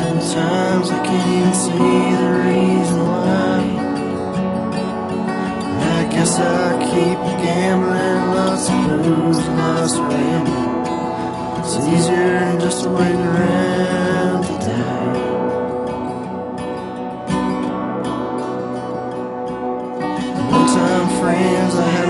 Sometimes I can't even see the reason why. I guess I keep gambling, lots of booze and lots of rambling. It's easier than just to wait around to die. One-time friends I